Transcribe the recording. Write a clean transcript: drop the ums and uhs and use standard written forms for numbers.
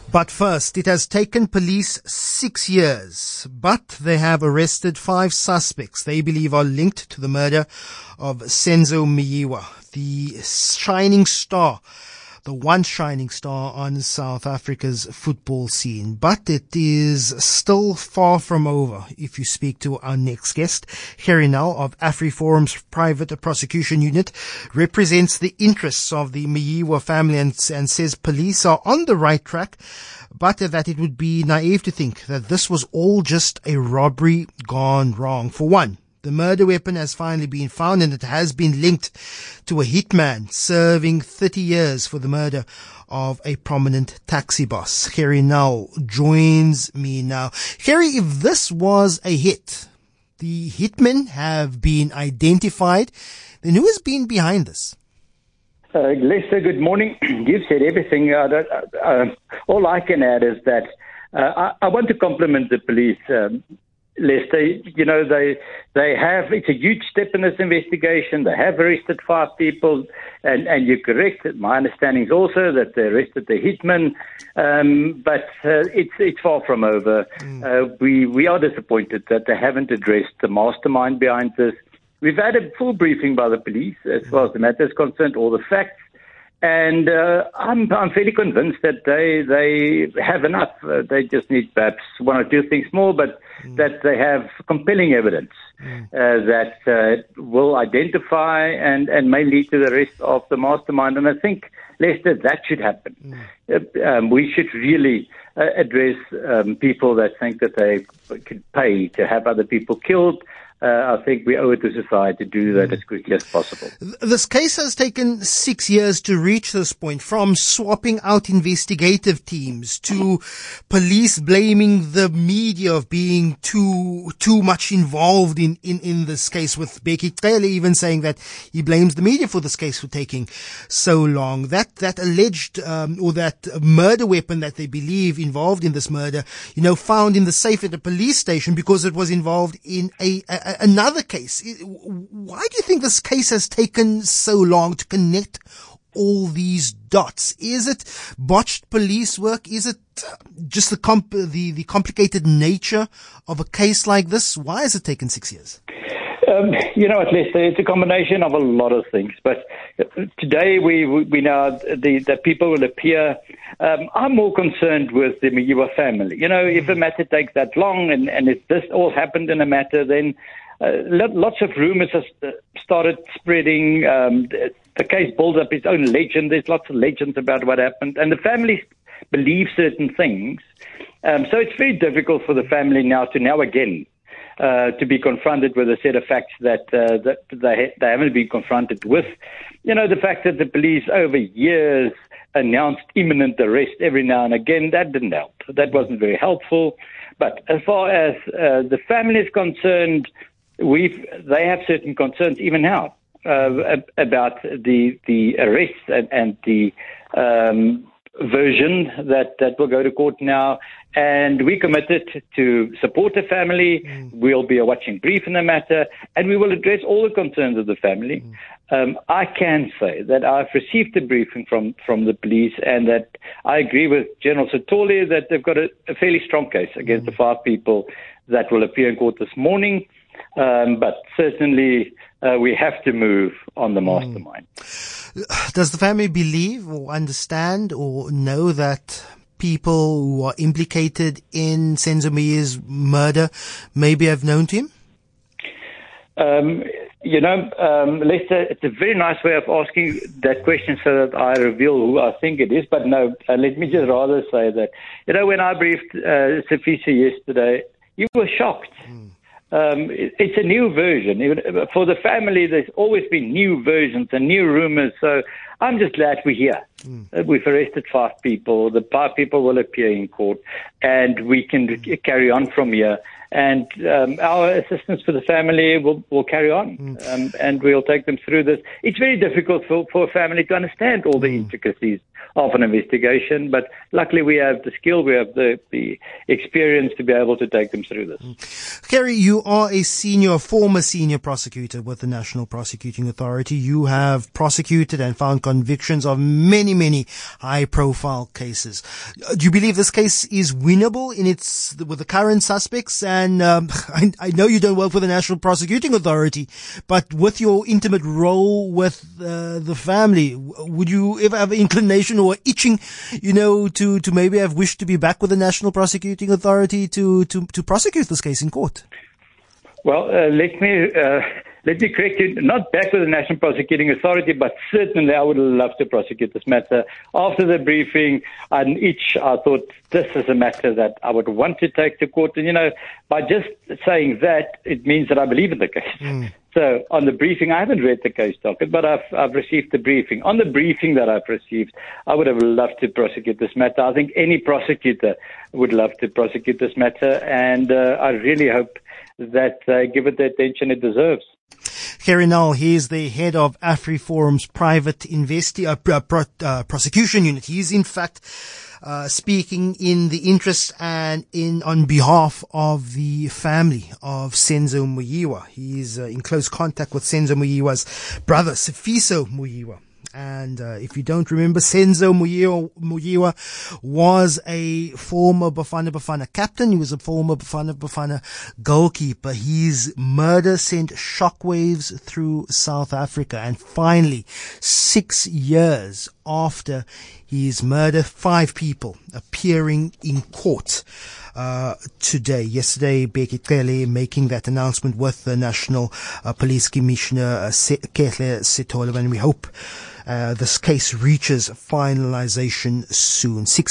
But first, it has taken police 6 years, but they have arrested 5 suspects they believe are linked to the murder of Senzo Meyiwa, the shining star, the once shining star on South Africa's football scene. But it is still far from over. If you speak to our next guest, Gerrie Nel of AfriForum's Private Prosecution Unit, represents the interests of the Meyiwa family and says police are on the right track, but that it would be naive to think that this was all just a robbery gone wrong. For one, the murder weapon has finally been found, and it has been linked to a hitman serving 30 years for the murder of a prominent taxi boss. Gerrie Nel joins me now. Gerrie, if this was a hit, the hitmen have been identified, then who has been behind this? Lester, good morning. You've said everything. All I can add is that I want to compliment the police, Lester. You know, they have, it's a huge step in this investigation. They have arrested 5 people, and you're correct. My understanding is also that they arrested the hitman, but it's far from over. We are disappointed that they haven't addressed the mastermind behind this. We've had a full briefing by the police as far as the matter is concerned, all the facts, and I'm fairly convinced that they have enough. They just need perhaps 1 or 2 things more, but that they have compelling evidence that will identify and may lead to the rest of the mastermind. And I think, Lester, that should happen. We should really address people that think that they could pay to have other people killed. I think we owe it to society to do that as quickly as possible. This case has taken 6 years to reach this point, from swapping out investigative teams to police blaming the media of being too much involved in this case, with Bheki Cele even saying that he blames the media for this case for taking so long. That alleged or that murder weapon that they believe involved in this murder, found in the safe at a police station because it was involved in another case. Why do you think this case has taken so long to connect all these dots? Is it botched police work? Is it just the complicated nature of a case like this? Why has it taken 6 years? You know what, Lester, it's a combination of a lot of things. But today we know that people will appear. I'm more concerned with the Meyiwa family. If a matter takes that long and if this all happened in a matter, then lots of rumors have started spreading. The case builds up its own legend. There's lots of legends about what happened. And the families believe certain things. So it's very difficult for the family now again to be confronted with a set of facts that they haven't been confronted with. The fact that the police over years announced imminent arrest every now and again, that didn't help. That wasn't very helpful. But as far as the family is concerned, they have certain concerns even now about the arrests and the version that will go to court now. And we committed to support the family. We'll be a watching brief in the matter, and we will address all the concerns of the family. I can say that I've received a briefing from the police, and that I agree with General Sithole that they've got a fairly strong case against the 5 people that will appear in court this morning. But certainly we have to move on the mastermind. Does the family believe or understand or know that people who are implicated in Senzo Meyiwa's murder maybe have known to him? Lester, it's a very nice way of asking that question so that I reveal who I think it is. But no, let me just rather say that, when I briefed Sifiso yesterday, you were shocked. It's a new version. For the family, there's always been new versions and new rumors. So I'm just glad we're here. We've arrested 5 people. The 5 people will appear in court, and we can carry on from here. And our assistance for the family will carry on, and we'll take them through this. It's very difficult for a family to understand all the intricacies of an investigation, but luckily we have the skill, we have the experience to be able to take them through this. Kerry, you are a former senior prosecutor with the National Prosecuting Authority. You have prosecuted and found convictions of many, many high-profile cases. Do you believe this case is winnable with the current suspects? And I know you don't work for the National Prosecuting Authority, but with your intimate role with the family, would you ever have an inclination or itching, to maybe have wished to be back with the National Prosecuting Authority to prosecute this case in court? Well, let me correct you. Not back with the National Prosecuting Authority, but certainly I would love to prosecute this matter. After the briefing, I thought this is a matter that I would want to take to court. And, by just saying that, it means that I believe in the case. So on the briefing, I haven't read the case docket, but I've received the briefing. On the briefing that I've received, I would have loved to prosecute this matter. I think any prosecutor would love to prosecute this matter, and I really hope that give it the attention it deserves. Kerry Null, he is the head of AfriForum's private prosecution unit. He is in fact speaking in the interest and on behalf of the family of Senzo Muyiwa. He is in close contact with Senzo Muyiwa's brother, Sifiso Muyiwa. And if you don't remember, Senzo Muyiwa was a former Bafana Bafana captain. He was a former Bafana Bafana goalkeeper. His murder sent shockwaves through South Africa. And finally, 6 years after his murder, 5 people appearing in court today. Yesterday, Bheki Cele making that announcement with the National Police Commissioner Kehle Sithole, and we hope this case reaches finalization soon.